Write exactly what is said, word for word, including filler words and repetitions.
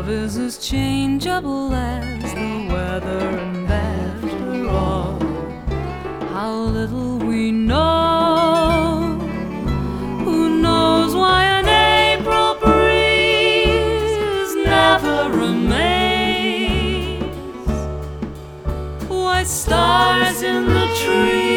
Love is as changeable as the weather, and after all, how little we know